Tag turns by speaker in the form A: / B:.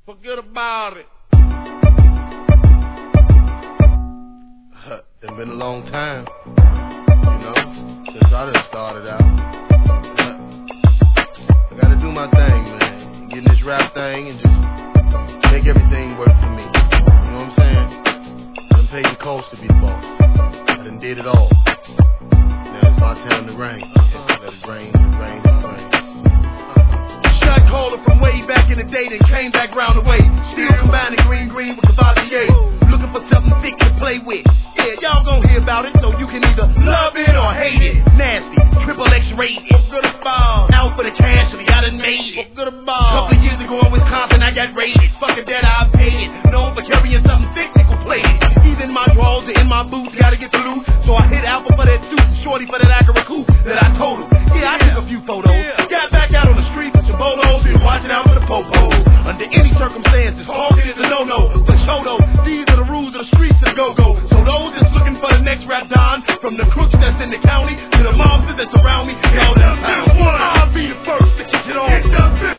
A: Forget about it. It's been a long time, you know, since I done started out. I gotta do my thing, man. Get in this rap thing and just make everything work for me. You know what I'm saying? I done paid the cost to be the boss. I done did it all. Now it's my time to reign. Let it rain, rain, rain. Shot caller from way back in the day, then came back round the way. Still combining green with Cavassier. Looking for something thick to play with. Yeah, y'all gon' hear about it, so you can either love it or hate it. Nasty, triple X rated. Good ball. Out for the casualty, I done made it. Good ball. Couple years ago in Wisconsin, I got raided. Fucking that, I paid it. Known for carrying something thick, nickel plated. Even my drawers and in my boots, gotta get the loot. So I hit Alpha for that suit, and Shorty for that Acura coupe that I told him. Yeah, I took a few photos. Got back out on the street with your bolos and watching out for the popo. Under any circumstances, hogging is a no-no. But Chodo, these are the rules of the streets and go-go. So those that's looking for the next rap don, from the crooks that's in the county to the mobsters that surround me